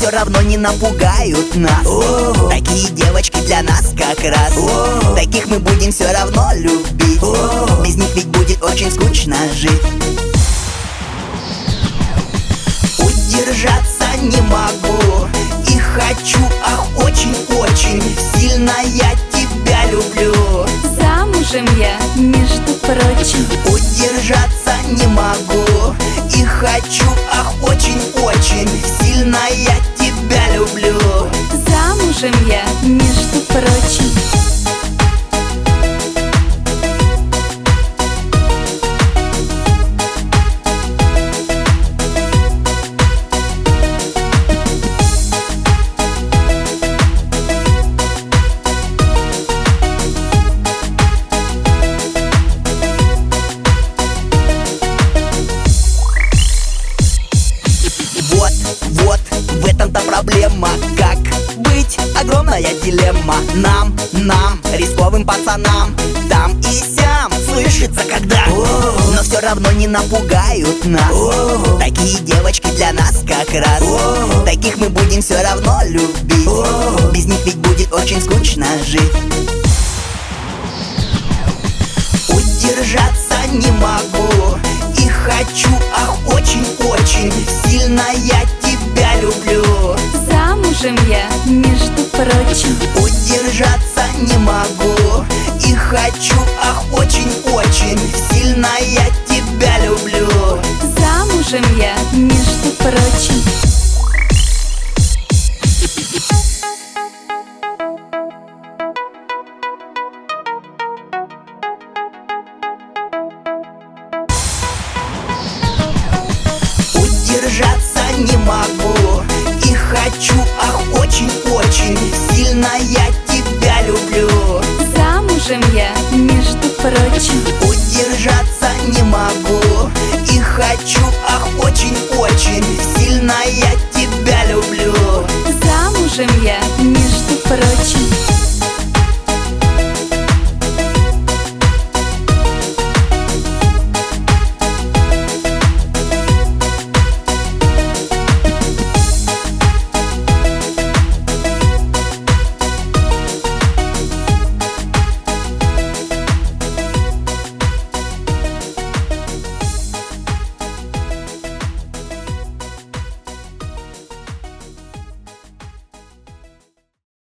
все равно не напугают нас. Такие девочки для нас как раз. Таких мы будем все равно любить. Без них ведь будет очень скучно жить. Удержаться не могу и хочу, ах, очень-очень сильно я тебя люблю. Замужем я, между прочим. Удержаться не могу и хочу, ах, очень-очень сильно я тебя люблю. Замужем я, между прочим. Вот, в этом-то проблема. Как быть? Огромная дилемма. Нам, рисковым пацанам, там и сям слышится когда. Но все равно не напугают нас. Такие девочки для нас как раз. Таких мы будем все равно любить. Без них ведь будет очень скучно жить. Удержаться не могу и хочу, ах, очень-очень сильно я тебя люблю. Замужем я, между прочим. Удержаться не могу и хочу, ах,